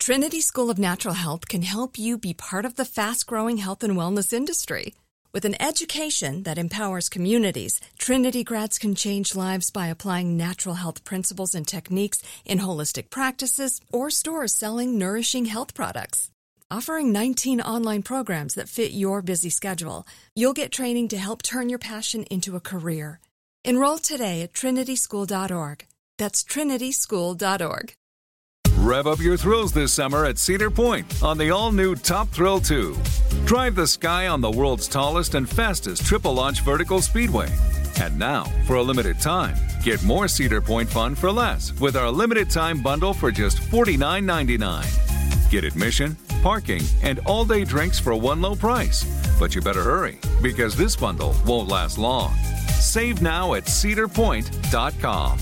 Trinity School of Natural Health can help you be part of the fast-growing health and wellness industry. With an education that empowers communities, Trinity grads can change lives by applying natural health principles and techniques in holistic practices or stores selling nourishing health products. Offering 19 online programs that fit your busy schedule, you'll get training to help turn your passion into a career. Enroll today at trinityschool.org. That's trinityschool.org. Rev up your thrills this summer at Cedar Point on the all-new Top Thrill 2. Drive the sky on the world's tallest and fastest triple-launch vertical speedway. And now, for a limited time, get more Cedar Point fun for less with our limited-time bundle for just $49.99. Get admission, parking, and all-day drinks for one low price. But you better hurry, because this bundle won't last long. Save now at cedarpoint.com.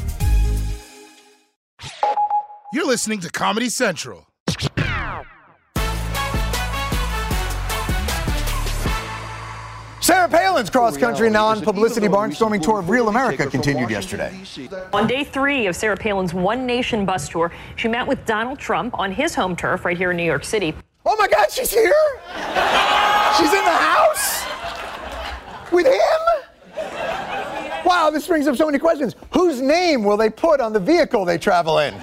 You're listening to Comedy Central. Sarah Palin's cross-country non-publicity barnstorming tour of Real America continued yesterday. On day 3 of Sarah Palin's One Nation bus tour, she met with Donald Trump on his home turf right here in New York City. Oh my God, she's here? She's in the house? With him? Wow, this brings up so many questions. Whose name will they put on the vehicle they travel in?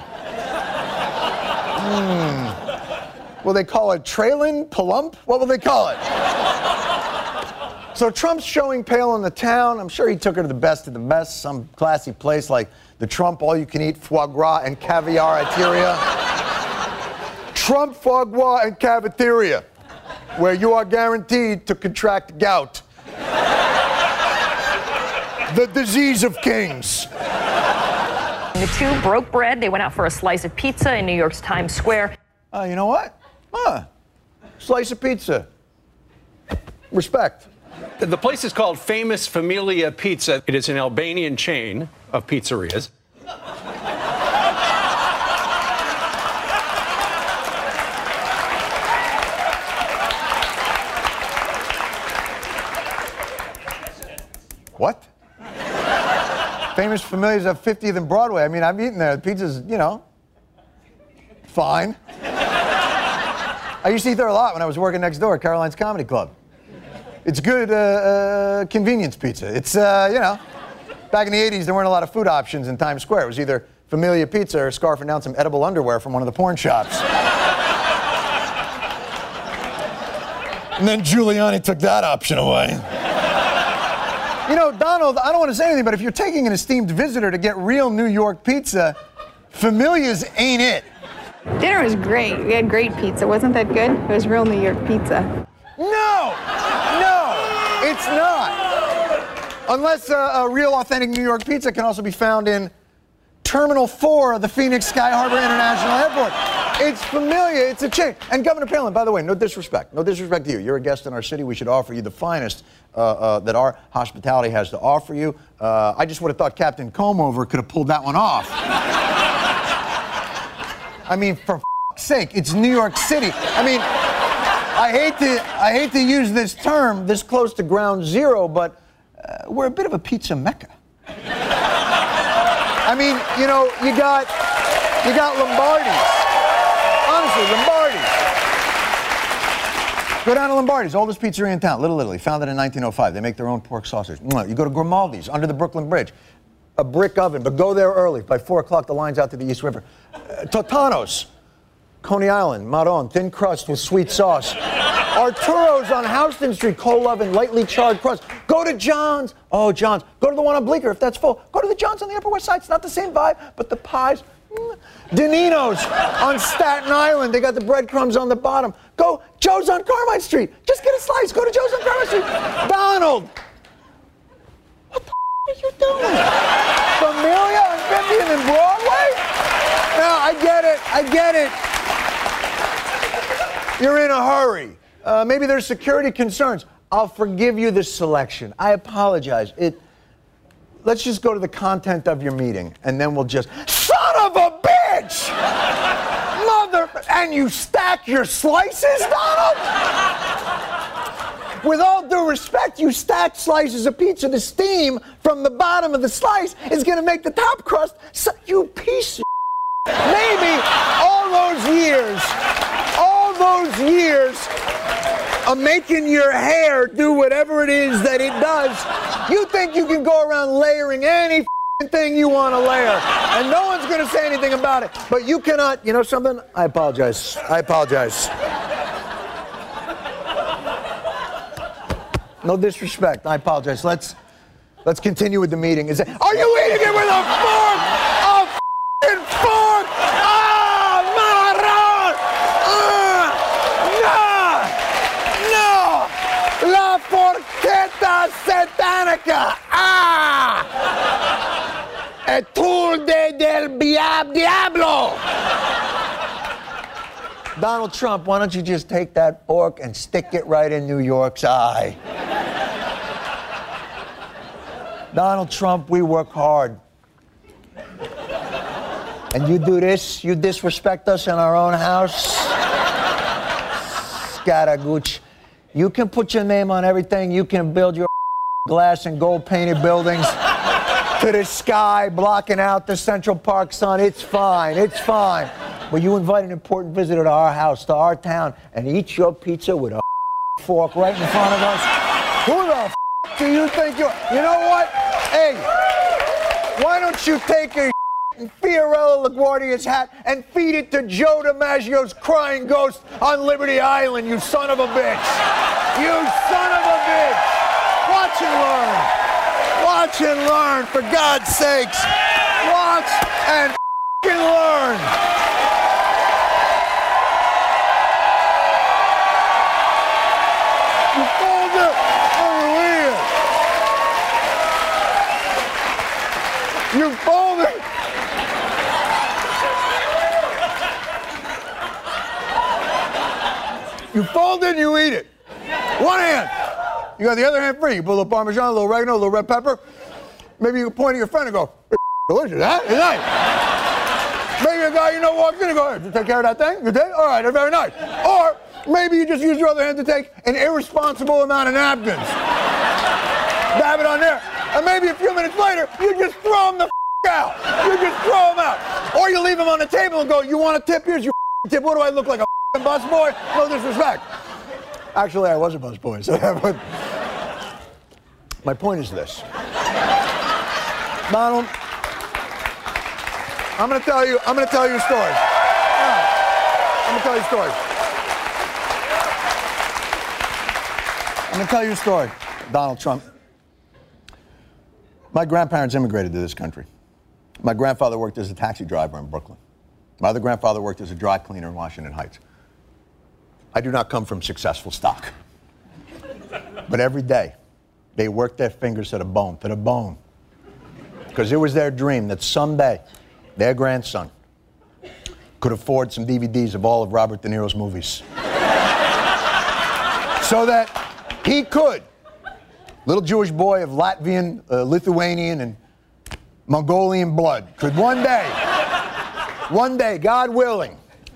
Will they call it Traylon Palump? What will they call it? So Trump's showing Palin the town. I'm sure he took her to the best of the best, some classy place like the Trump all-you-can-eat foie gras and caviar-ateria. Trump foie gras and cafeteria, where you are guaranteed to contract gout. The disease of kings. The two broke bread. They went out for a slice of pizza in New York's Times Square. You know what? Slice of pizza. Respect. The place is called Famous Familia Pizza. It is an Albanian chain of pizzerias. What? Famous Familias have 50th and Broadway. I mean, I've eaten there. The pizza's, fine. I used to eat there a lot when I was working next door at Caroline's Comedy Club. It's good convenience pizza. It's, back in the 80s, there weren't a lot of food options in Times Square. It was either Familia Pizza or scarfing down some edible underwear from one of the porn shops. And then Giuliani took that option away. Donald, I don't want to say anything, but if you're taking an esteemed visitor to get real New York pizza, Familia's ain't it. Dinner was great. We had great pizza. Wasn't that good? It was real New York pizza. No, it's not. Unless a real authentic New York pizza can also be found in Terminal 4 of the Phoenix Sky Harbor International Airport. It's Familia. It's a chain. And Governor Palin, by the way, no disrespect to you. You're a guest in our city. We should offer you the finest that our hospitality has to offer you. I just would have thought Captain Comeover could have pulled that one off. I mean, for f***'s sake, it's New York City. I mean, I hate to use this term this close to ground zero, but we're a bit of a pizza mecca. I mean, you got Lombardi's. Honestly, Lombardi's. Go down to Lombardi's, oldest pizzeria in town, Little Italy, founded in 1905. They make their own pork sausage. You go to Grimaldi's, under the Brooklyn Bridge. A brick oven, but go there early. By 4 o'clock, the line's out to the East River. Totano's, Coney Island, Marron, thin crust with sweet sauce. Arturo's on Houston Street, coal oven, lightly charred crust. Go to John's. Oh, John's. Go to the one on Bleecker if that's full. Go to the John's on the Upper West Side. It's not the same vibe, but the pies. Danino's on Staten Island. They got the breadcrumbs on the bottom. Go Joe's on Carmine Street. Just get a slice. Go to Joe's on Carmine Street. Donald. What the are you doing? Familia on 50th and Broadway? No, I get it. You're in a hurry. Maybe there's security concerns. I'll forgive you this selection. I apologize. Let's just go to the content of your meeting, and then we'll just... Son of a bitch! And you stack your slices, Donald? With all due respect, you stacked slices of pizza. The steam from the bottom of the slice is going to make the top crust... you piece of... Maybe all those years of making your hair do whatever it is that it does, you think you can go around layering any thing you want to layer, and no one's going to say anything about it. But you cannot, you know something? I apologize. No disrespect. I apologize. Let's continue with the meeting. Are you eating it with a fork? A f***ing fork? Ah, marron! No! La forchetta satanica! Ah! A tool del diablo! Donald Trump, why don't you just take that fork and stick it right in New York's eye? Donald Trump, we work hard. And you do this, you disrespect us in our own house. Scatagooch. You can put your name on everything. You can build your glass and gold painted buildings to the sky, blocking out the Central Park sun. It's fine. But you invite an important visitor to our house, to our town, and eat your pizza with a fork right in front of us. Who the do you think you are? You know what? Hey, why don't you take a Fiorello LaGuardia's hat and feed it to Joe DiMaggio's crying ghost on Liberty Island, you son of a bitch. You son of a bitch. Watch and learn, for God's sakes. Watch and learn. You fold it over here. You fold it. You fold it and you eat it. One hand. You got the other hand free. You put a little Parmesan, a little oregano, a little red pepper. Maybe you can point at your friend and go, delicious, huh? It's nice. Maybe a guy you know walks in and goes, hey, did you take care of that thing? You did? All right, that's very nice. Or maybe you just use your other hand to take an irresponsible amount of napkins. Dab it on there. And maybe a few minutes later, you just throw them the out. You just throw them out. Or you leave them on the table and go, you want a tip? Here's your tip. What do I look like, a busboy? No disrespect. Actually, I was a busboy. So my point is this. Donald, I'm going to tell you a story. I'm going to tell you a story. Donald Trump. My grandparents immigrated to this country. My grandfather worked as a taxi driver in Brooklyn. My other grandfather worked as a dry cleaner in Washington Heights. I do not come from successful stock. But every day, they worked their fingers to the bone. Because it was their dream that someday their grandson could afford some DVDs of all of Robert De Niro's movies. So that he could, little Jewish boy of Latvian, Lithuanian, and Mongolian blood, could one day, God willing,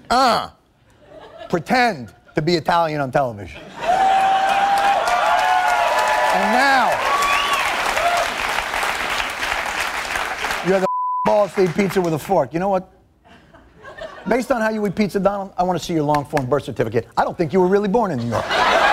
pretend to be Italian on television. And now, you have the balls to eat pizza with a fork. You know what? Based on how you eat pizza, Donald, I want to see your long-form birth certificate. I don't think you were really born in New York.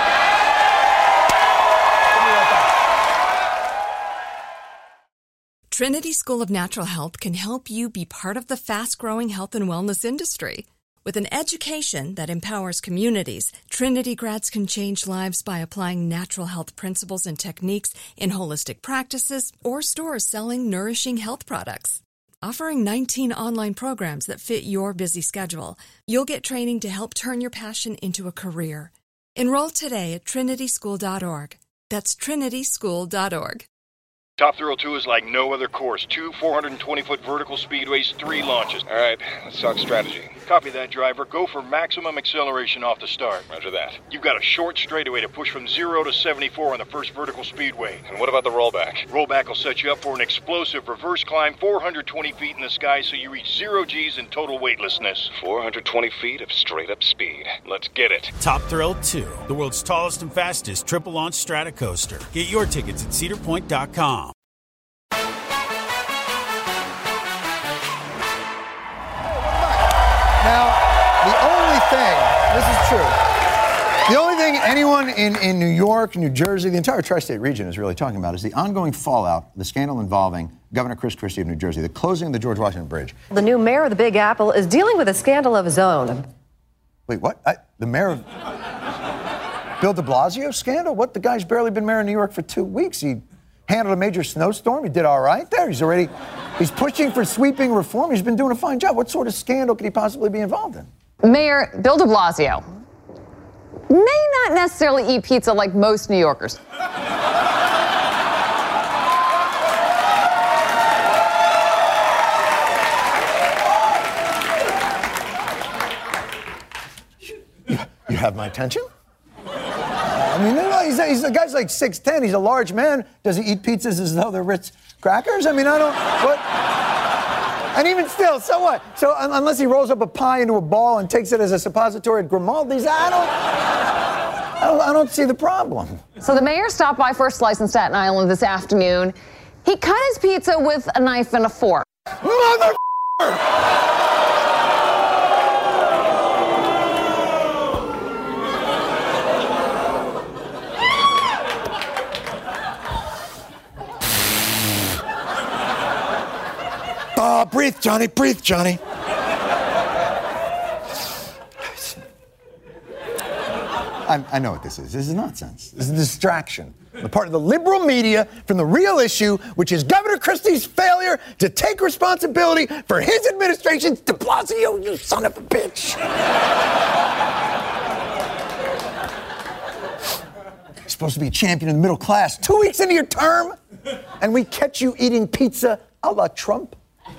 Trinity School of Natural Health can help you be part of the fast-growing health and wellness industry. With an education that empowers communities, Trinity grads can change lives by applying natural health principles and techniques in holistic practices or stores selling nourishing health products. Offering 19 online programs that fit your busy schedule, you'll get training to help turn your passion into a career. Enroll today at trinityschool.org. That's trinityschool.org. Top Thrill 2 is like no other course. 2 420-foot vertical speedways, 3 launches. All right, let's talk strategy. Copy that, driver. Go for maximum acceleration off the start. Roger that. You've got a short straightaway to push from 0 to 74 on the first vertical speedway. And what about the rollback? Rollback will set you up for an explosive reverse climb 420 feet in the sky so you reach 0 G's in total weightlessness. 420 feet of straight-up speed. Let's get it. Top Thrill 2, the world's tallest and fastest triple-launch Stratocoaster. Get your tickets at cedarpoint.com. Now, the only thing, this is true, the only thing anyone in New York, New Jersey, the entire tri-state region is really talking about is the ongoing fallout, the scandal involving Governor Chris Christie of New Jersey, the closing of the George Washington Bridge. The new mayor of the Big Apple is dealing with a scandal of his own. Wait, what? The mayor of Bill de Blasio scandal? What? The guy's barely been mayor of New York for 2 weeks. He handled a major snowstorm. He did all right there. He's pushing for sweeping reform. He's been doing a fine job. What sort of scandal could he possibly be involved in? Mayor Bill de Blasio may not necessarily eat pizza like most New Yorkers. You have my attention? I mean, the guy's like 6'10". He's a large man. Does he eat pizzas as though they're Ritz crackers? I mean, what? And even still, so what? So unless he rolls up a pie into a ball and takes it as a suppository at Grimaldi's, I don't see the problem. So the mayor stopped by for a slice in Staten Island this afternoon. He cut his pizza with a knife and a fork. Mother. Breathe, Johnny. Breathe, Johnny. I know what this is. This is nonsense. This is a distraction. The part of the liberal media from the real issue, which is Governor Christie's failure to take responsibility for his administration's de Blasio, you son of a bitch. You're supposed to be a champion of the middle class. 2 weeks into your term, and we catch you eating pizza a la Trump.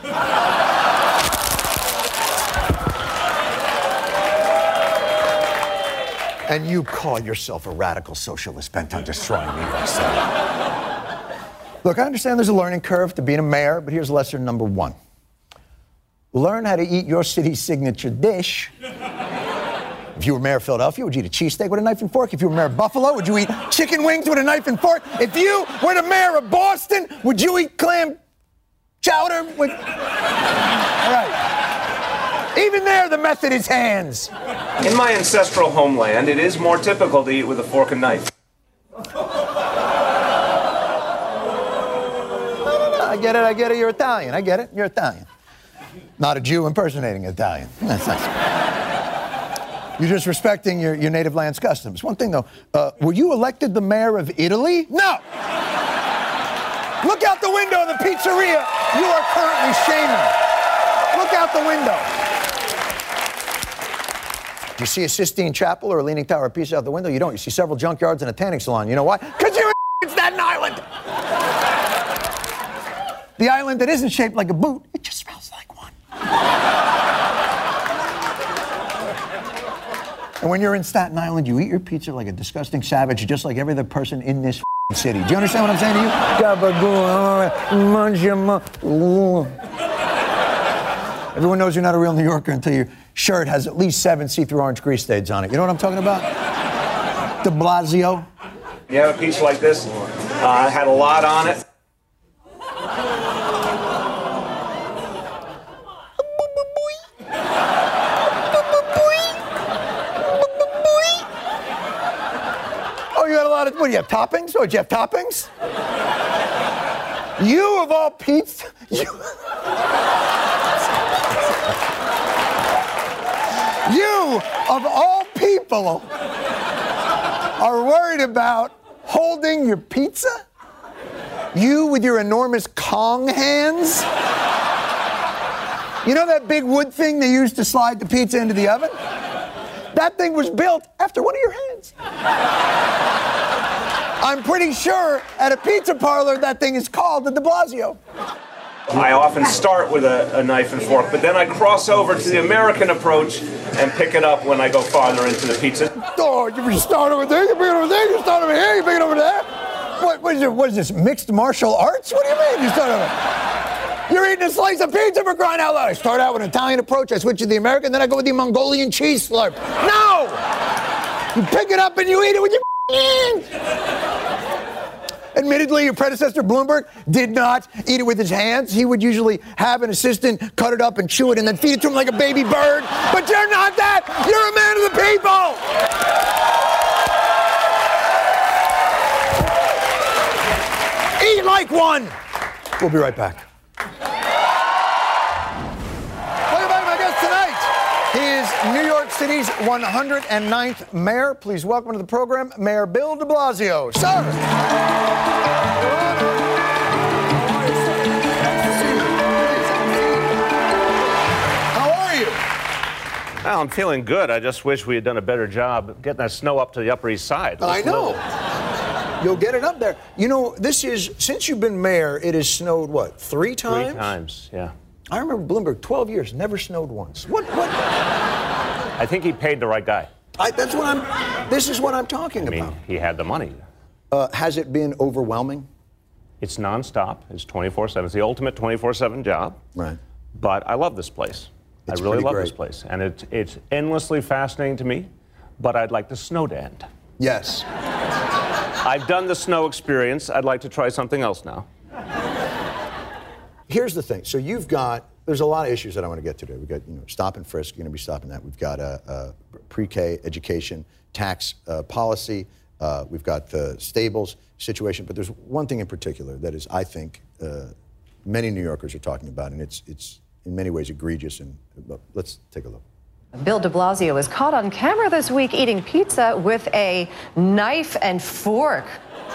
And you call yourself a radical socialist bent on destroying New York City. Look, I understand there's a learning curve to being a mayor, but here's lesson number 1. Learn how to eat your city's signature dish. If you were mayor of Philadelphia, would you eat a cheesesteak with a knife and fork? If you were mayor of Buffalo, would you eat chicken wings with a knife and fork? If you were the mayor of Boston, would you eat clam chowder with... All right. Even there, the method is hands. In my ancestral homeland, it is more typical to eat with a fork and knife. I get it. You're Italian. I get it. You're Italian. Not a Jew impersonating Italian. That's nice. You're just respecting your native land's customs. One thing, though. Were you elected the mayor of Italy? No! Look out the window of the pizzeria you are currently shaming. Look out the window. Do you see a Sistine Chapel or a Leaning Tower of Pisa out the window? You don't. You see several junkyards and a tanning salon. You know why? Because you're in Staten Island. The island that isn't shaped like a boot, it just smells like one. And when you're in Staten Island, you eat your pizza like a disgusting savage, just like every other person in this city. Do you understand what I'm saying to you? Everyone knows you're not a real New Yorker until your shirt has at least 7 see-through orange grease stains on it. You know what I'm talking about? De Blasio. You have a pizza like this, had a lot on it. Oh, you had a lot of, what, do you have toppings? Oh, do you have toppings? You of all pizza, You, of all people, are worried about holding your pizza? You with your enormous Kong hands? You know that big wood thing they used to slide the pizza into the oven? That thing was built after one of your hands. I'm pretty sure at a pizza parlor that thing is called the de Blasio. I often start with a knife and fork, but then I cross over to the American approach and pick it up when I go farther into the pizza. Oh, you start over there, you pick it over there, you start over here, you pick it over there. What is this, mixed martial arts? What do you mean you start over? You're eating a slice of pizza for crying out loud. I start out with an Italian approach, I switch to the American, then I go with the Mongolian cheese slurp. No! You pick it up and you eat it with your hands. Admittedly, your predecessor, Bloomberg, did not eat it with his hands. He would usually have an assistant cut it up and chew it and then feed it to him like a baby bird. But you're not that! You're a man of the people! one. We'll be right back. Welcome back, my guest tonight. He is New York City's 109th mayor. Please welcome to the program, Mayor Bill de Blasio. Sir. Well, I'm feeling good. I just wish we had done a better job getting that snow up to the Upper East Side. I know. You'll get it up there. You know, this is, since you've been mayor, it has snowed, what, 3 times? 3 times, yeah. I remember Bloomberg, 12 years, never snowed once. What? I think he paid the right guy. This is what I'm talking about. I mean, he had the money. Has it been overwhelming? It's nonstop. It's 24/7. It's the ultimate 24/7 job. Right. But I love this place. I really love this place. And it's endlessly fascinating to me, but I'd like the snow to end. Yes. I've done the snow experience. I'd like to try something else now. Here's the thing. So there's a lot of issues that I want to get to today. We've got, stop and frisk. You're going to be stopping that. We've got pre-K education, tax policy. We've got the stables situation. But there's one thing in particular that is, I think, many New Yorkers are talking about, and it's in many ways egregious. And let's take a look. Bill de Blasio was caught on camera this week eating pizza with a knife and fork.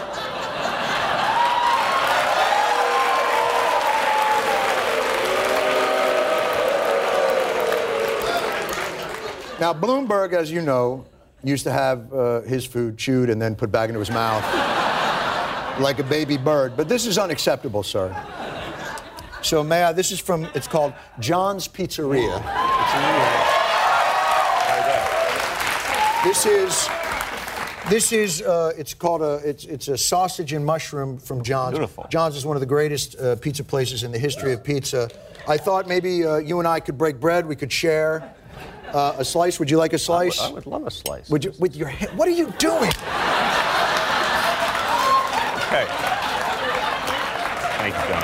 Now, Bloomberg, as you know, used to have his food chewed and then put back into his mouth like a baby bird. But this is unacceptable, sir. So, this is it's called John's Pizzeria. It's in New York. It's a sausage and mushroom from John's. Beautiful. John's is one of the greatest pizza places in the history of pizza. I thought maybe you and I could break bread. We could share a slice. Would you like a slice? I would love a slice. Would you? With your hand? What are you doing? Okay. Thank you, John.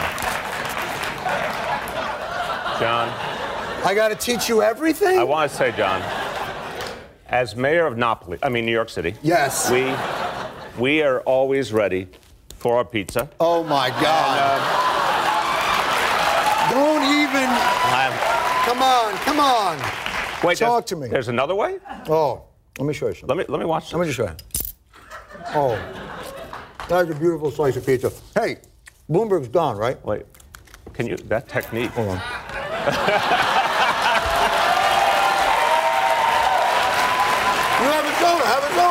John. I got to teach you everything? I want to say, John, as mayor of New York City. Yes. We are always ready for our pizza. Oh, my God. Don't even. Come on. Wait, talk to me. There's another way? Oh, let me show you something. Let me watch this. Let me just show you. Oh, that's a beautiful slice of pizza. Hey, Bloomberg's gone, right? Wait, that technique. Hold on. You have a soda.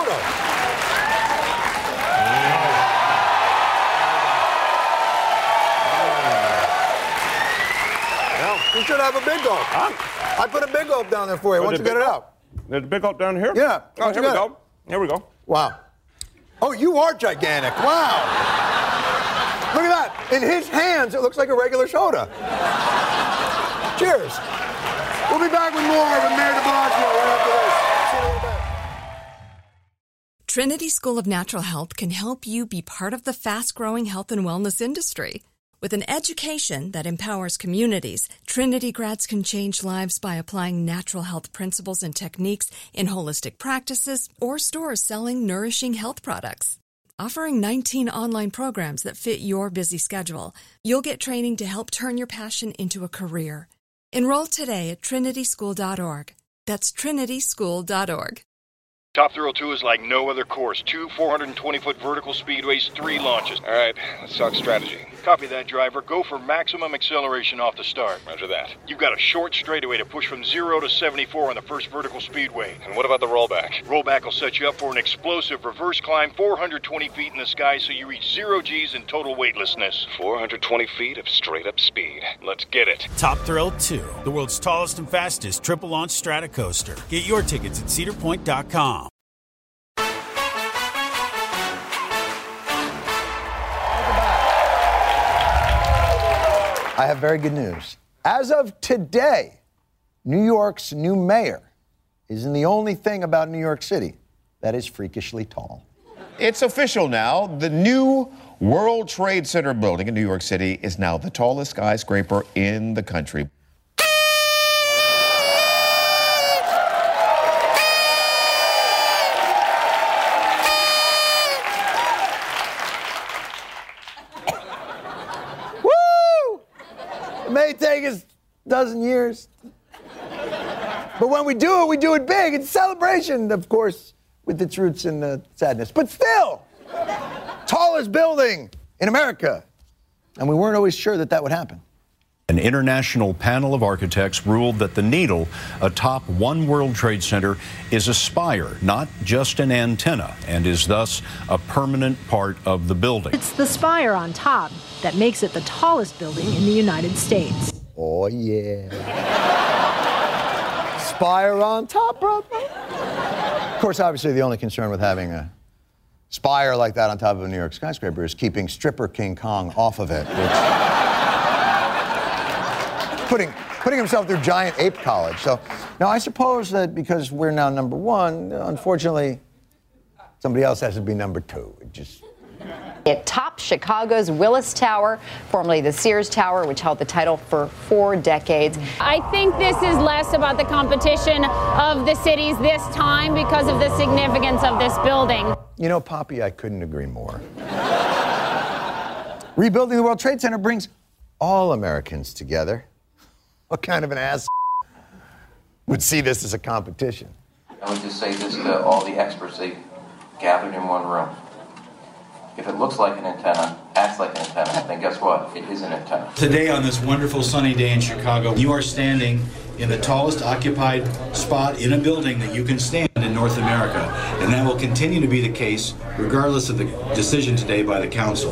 You should have a big gulp. I put a big gulp down there for you. Why don't you get it out? There's a big gulp down here? Yeah. Oh, here we go. Here we go. Wow. Oh, you are gigantic. Wow. Look at that. In his hands, it looks like a regular soda. Cheers. We'll be back with more of Mayor de Blasio right after this. See you in a little bit. Trinity School of Natural Health can help you be part of the fast-growing health and wellness industry. With an education that empowers communities, Trinity grads can change lives by applying natural health principles and techniques in holistic practices or stores selling nourishing health products. Offering 19 online programs that fit your busy schedule, you'll get training to help turn your passion into a career. Enroll today at trinityschool.org. That's trinityschool.org. Top Thrill 2 is like no other course. 2 420-foot vertical speedways, 3 launches. All right, let's talk strategy. Copy that, driver. Go for maximum acceleration off the start. Roger that. You've got a short straightaway to push from 0 to 74 on the first vertical speedway. And what about the rollback? Rollback will set you up for an explosive reverse climb 420 feet in the sky so you reach 0 G's in total weightlessness. 420 feet of straight-up speed. Let's get it. Top Thrill 2, the world's tallest and fastest triple-launch Stratocoaster. Get your tickets at cedarpoint.com. I have very good news. As of today, New York's new mayor isn't the only thing about New York City that is freakishly tall. It's official now. The new World Trade Center building in New York City is now the tallest skyscraper in the country. may take us a dozen years. But when we do it big. It's a celebration, of course, with its roots in sadness. But still, tallest building in America. And we weren't always sure that would happen. An international panel of architects ruled that the needle atop One World Trade Center is a spire, not just an antenna, and is thus a permanent part of the building. It's the spire on top that makes it the tallest building in the United States. Oh, yeah. Spire on top, brother. Of course, obviously, the only concern with having a spire like that on top of a New York skyscraper is keeping stripper King Kong off of it, which... putting himself through giant ape college. So now I suppose that because we're now number one, unfortunately, somebody else has to be number two. It tops Chicago's Willis Tower, formerly the Sears Tower, which held the title for 4 decades. I think this is less about the competition of the cities this time because of the significance of this building. You know, Poppy, I couldn't agree more. Rebuilding the World Trade Center brings all Americans together. What kind of an ass would see this as a competition? I would just say this to all the experts gathered in one room. If it looks like an antenna, acts like an antenna, then guess what? It is an antenna. Today, on this wonderful sunny day in Chicago, you are standing in the tallest occupied spot in a building that you can stand in North America. And that will continue to be the case regardless of the decision today by the council.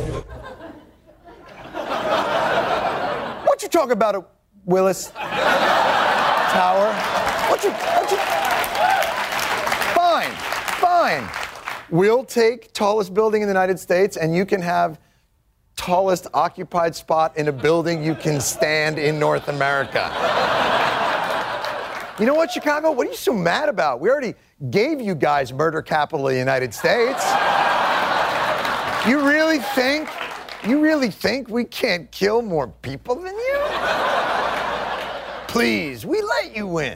What you talk about, Willis Tower? Fine. We'll take tallest building in the United States, and you can have tallest occupied spot in a building you can stand in North America. You know what, Chicago? What are you so mad about? We already gave you guys murder capital of the United States. You really think we can't kill more people than you? Please, we let you win.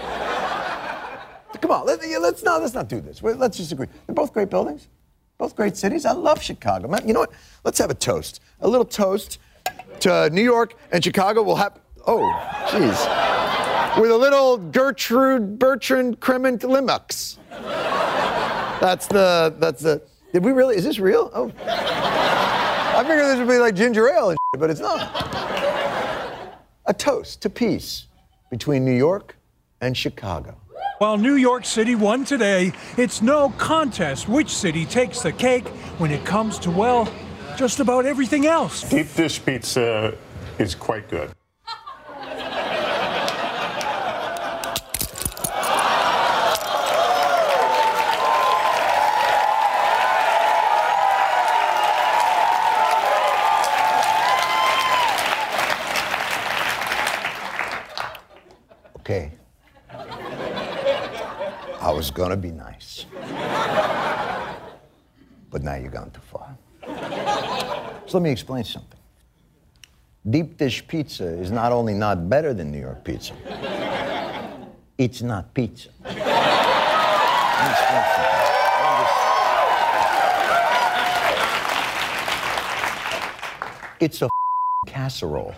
Come on, let's not do this. Let's just agree. They're both great buildings, both great cities. I love Chicago, man. You know what? Let's have a toast. A little toast to New York and Chicago. We'll have, with a little Gertrude Bertrand Cremant Limux. That's the. Did we really? Is this real? Oh. I figured this would be like ginger ale and shit, but it's not. A toast to peace between New York and Chicago. While New York City won today, it's no contest which city takes the cake when it comes to, well, just about everything else. Deep dish pizza is quite good. Okay. I was gonna be nice. But now you've gone too far. So let me explain something. Deep dish pizza is not only not better than New York pizza, it's not pizza. Let me explain something. It's a casserole.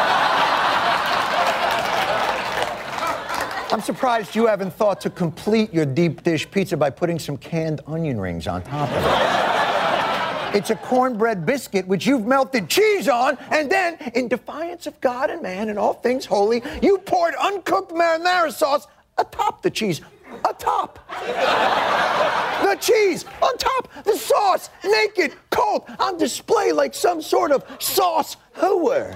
I'm surprised you haven't thought to complete your deep dish pizza by putting some canned onion rings on top of it. It's a cornbread biscuit which you've melted cheese on, and then, in defiance of God and man and all things holy, you poured uncooked marinara sauce atop the cheese. Atop. The cheese on top. The sauce, naked, cold, on display like some sort of sauce hooer.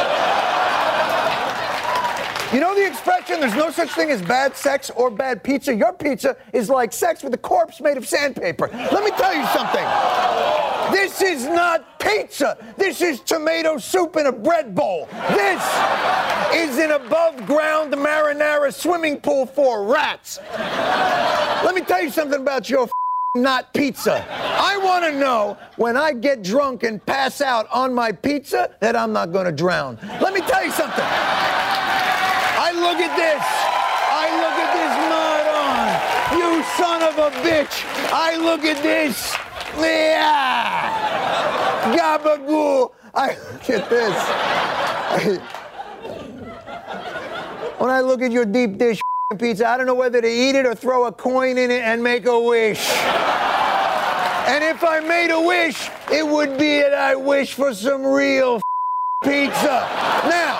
You know the expression, there's no such thing as bad sex or bad pizza? Your pizza is like sex with a corpse made of sandpaper. Let me tell you something. This is not pizza. This is tomato soup in a bread bowl. This is an above-ground marinara swimming pool for rats. Let me tell you something about your not pizza. I want to know when I get drunk and pass out on my pizza that I'm not going to drown. Let me tell you something. Look at this. I look at this mud on. You son of a bitch. I look at this. Yeah. Gabagool. I look at this. When I look at your deep dish pizza, I don't know whether to eat it or throw a coin in it and make a wish. And if I made a wish, it would be that I wish for some real pizza. Now,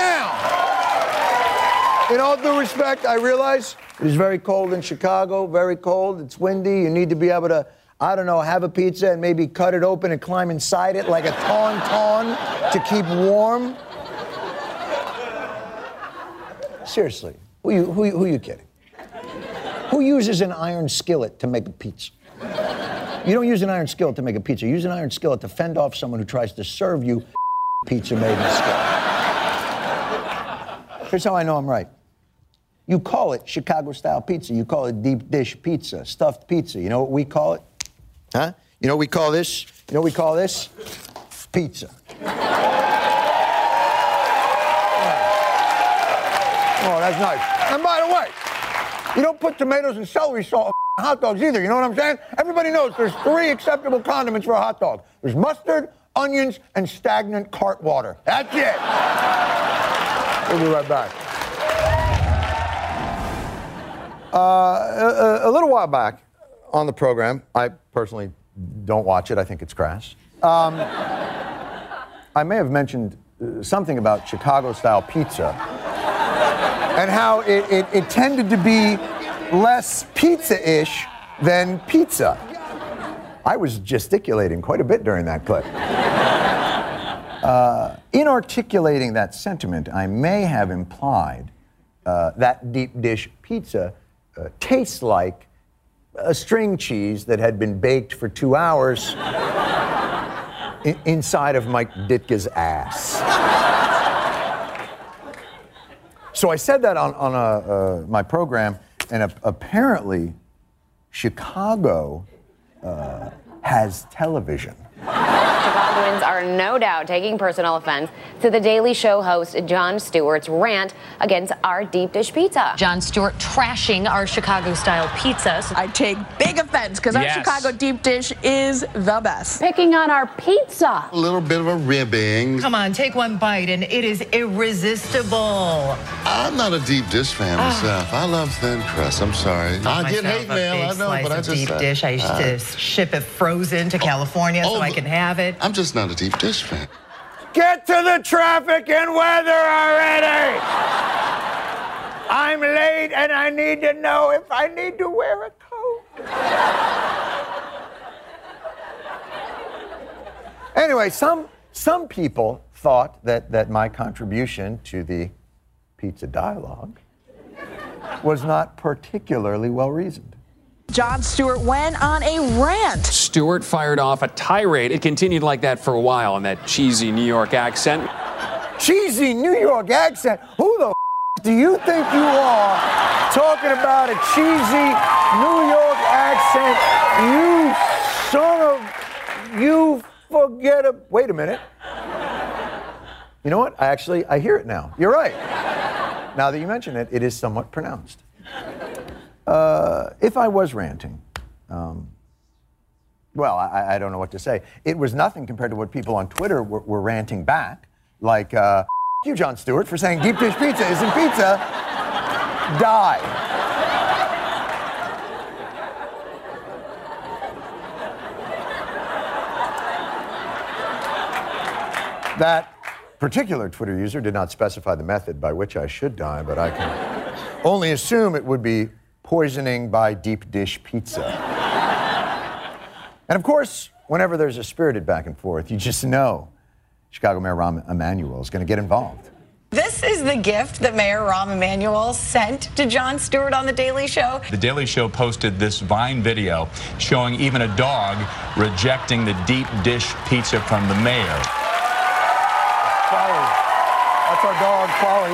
in all due respect, I realize it is very cold in Chicago, very cold, it's windy, you need to be able to, I don't know, have a pizza and maybe cut it open and climb inside it like a tauntaun to keep warm. Seriously, who are you kidding? Who uses an iron skillet to make a pizza? You don't use an iron skillet to make a pizza. You use an iron skillet to fend off someone who tries to serve you pizza made in a skillet. Here's how I know I'm right. You call it Chicago-style pizza. You call it deep dish pizza, stuffed pizza. You know what we call it? Huh? You know what we call this? You know what we call this? Pizza. Oh, that's nice. And by the way, you don't put tomatoes and celery salt on hot dogs either. You know what I'm saying? Everybody knows there's 3 acceptable condiments for a hot dog. There's mustard, onions, and stagnant cart water. That's it. We'll be right back. A little while back on the program, I personally don't watch it. I think it's crass. I may have mentioned something about Chicago-style pizza and how it tended to be less pizza-ish than pizza. I was gesticulating quite a bit during that clip. In articulating that sentiment, I may have implied that deep dish pizza tastes like a string cheese that had been baked for 2 hours inside of Mike Ditka's ass. So I said that on my program, and apparently Chicago has television. Chicagoans are no doubt taking personal offense to The Daily Show host Jon Stewart's rant against our deep dish pizza. Jon Stewart trashing our Chicago-style pizzas. I take big offense because our Chicago deep dish is the best. Picking on our pizza. A little bit of a ribbing. Come on, take one bite and it is irresistible. I'm not a deep dish fan myself. I love thin crust. I'm sorry. I get hate mail, I know, but I just... deep dish. I used to ship it frozen to California so I can have it. I'm just not a deep dish fan. Get to the traffic and weather already! I'm late and I need to know if I need to wear a coat. Anyway, some people thought that my contribution to the pizza dialogue was not particularly well-reasoned. Jon Stewart went on a rant. Stewart fired off a tirade. It continued like that for a while in that cheesy New York accent. Cheesy New York accent? Who the do you think you are talking about a cheesy New York accent? You son of... You forget a... Wait a minute. You know what? I hear it now. You're right. Now that you mention it, it is somewhat pronounced. If I was ranting, well, I don't know what to say. It was nothing compared to what people on Twitter were ranting back. Like, you, Jon Stewart, for saying deep dish pizza isn't pizza. Die. That particular Twitter user did not specify the method by which I should die, but I can only assume it would be poisoning by deep dish pizza. And of course, whenever there's a spirited back and forth, you just know Chicago Mayor Rahm Emanuel is going to get involved. This is the gift that Mayor Rahm Emanuel sent to Jon Stewart on The Daily Show. The Daily Show posted this Vine video showing even a dog rejecting the deep dish pizza from the mayor. Quali. That's our dog, Quali.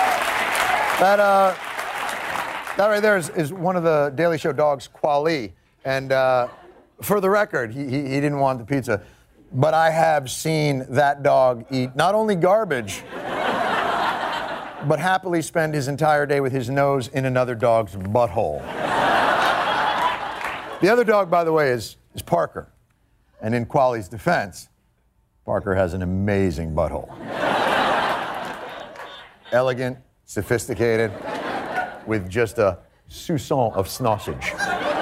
That right there is one of the Daily Show dogs, Quali. And for the record, he didn't want the pizza. But I have seen that dog eat not only garbage, but happily spend his entire day with his nose in another dog's butthole. The other dog, by the way, is Parker. And in Quali's defense, Parker has an amazing butthole. Elegant, sophisticated, with just a soupçon of sausage.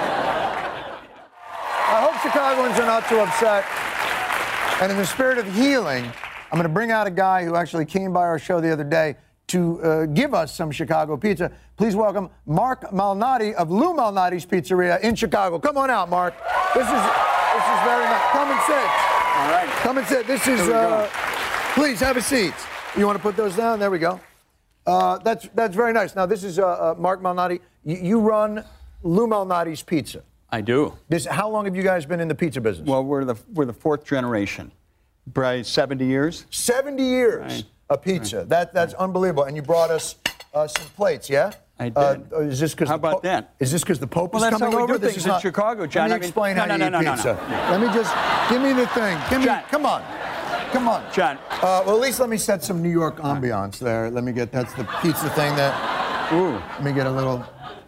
I hope Chicagoans are not too upset. And in the spirit of healing, I'm going to bring out a guy who actually came by our show the other day to give us some Chicago pizza. Please welcome Mark Malnati of Lou Malnati's Pizzeria in Chicago. Come on out, Mark. This is very nice. Come and sit. All right. Come and sit. This is, please have a seat. You want to put those down? There we go. That's very nice. Now, this is Mark Malnati. You run Lou Malnati's Pizza. I do. How long have you guys been in the pizza business? Well, we're the fourth generation. Probably 70 years. 70 years right. of pizza. That's unbelievable. And you brought us some plates, yeah? I did. Is this because How about that? Is this because the Pope is that's coming how we over? do things in Chicago, John. Let me explain how you eat pizza. No. Let me just give me the thing. Come on. John. Well, at least let me set some New York ambiance there. Let me get that's the pizza thing there. Ooh. Let me get a little.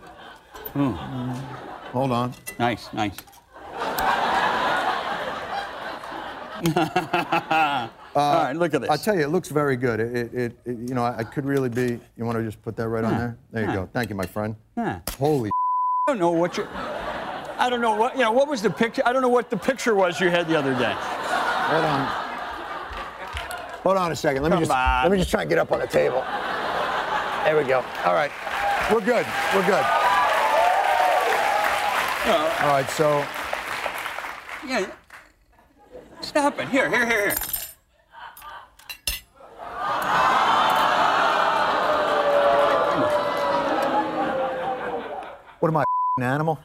Hold on. Nice. All right, look at this. I'll tell you, it looks very good. I could really be. You want to just put that right on there? There you go. Thank you, my friend. Yeah. Holy. I don't know what what was the picture? I don't know what the picture was you had the other day. Hold on a second. Let me just try and get up on the table. There we go. All right. We're good. All right, so. Yeah. Stop it. Here. What am I, an animal?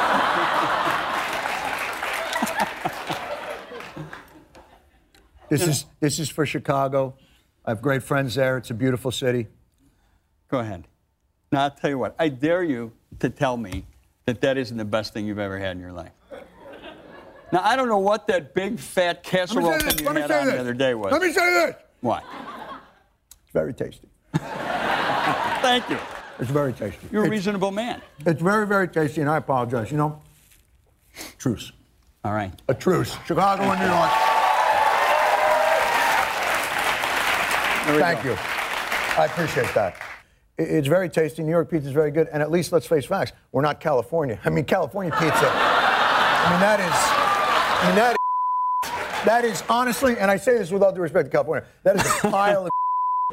This is for Chicago. I have great friends there. It's a beautiful city. Go ahead. Now, I'll tell you what. I dare you to tell me that isn't the best thing you've ever had in your life. Now, I don't know what that big, fat casserole thing you had on the other day was. Let me say this. What? It's very tasty. Thank you. It's very tasty. You're a reasonable man. It's very, very tasty, and I apologize. Truce. All right. A truce. Chicago and New York. Thank you. I appreciate that. It's very tasty. New York pizza is very good. And at least, let's face facts, we're not California. California pizza. That is honestly, and I say this with all due respect to California, that is a pile of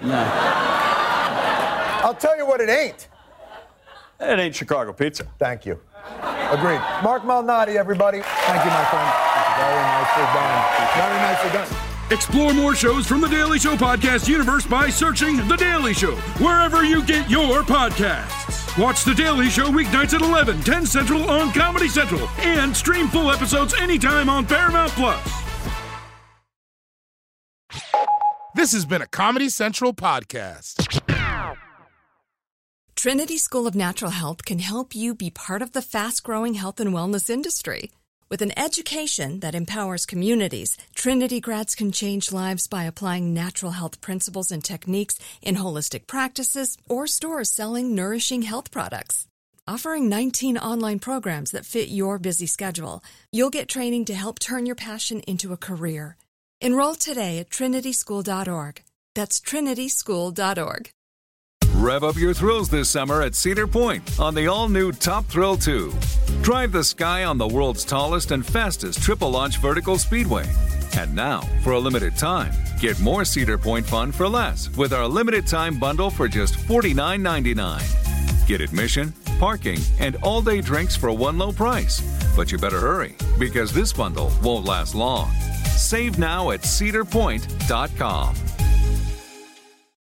I'll tell you what it ain't. It ain't Chicago pizza. Thank you. Agreed. Mark Malnati, everybody. Thank you, my friend. Very nicely done. Explore more shows from The Daily Show podcast universe by searching The Daily Show wherever you get your podcasts. Watch The Daily Show weeknights at 11, 10 Central on Comedy Central, and stream full episodes anytime on Paramount+. This has been a Comedy Central podcast. Trinity School of Natural Health can help you be part of the fast-growing health and wellness industry. With an education that empowers communities, Trinity grads can change lives by applying natural health principles and techniques in holistic practices or stores selling nourishing health products. Offering 19 online programs that fit your busy schedule, you'll get training to help turn your passion into a career. Enroll today at trinityschool.org. That's trinityschool.org. Rev up your thrills this summer at Cedar Point on the all-new Top Thrill 2. Drive the sky on the world's tallest and fastest triple-launch vertical speedway. And now, for a limited time, get more Cedar Point fun for less with our limited-time bundle for just $49.99. Get admission, parking, and all-day drinks for one low price. But you better hurry, because this bundle won't last long. Save now at cedarpoint.com.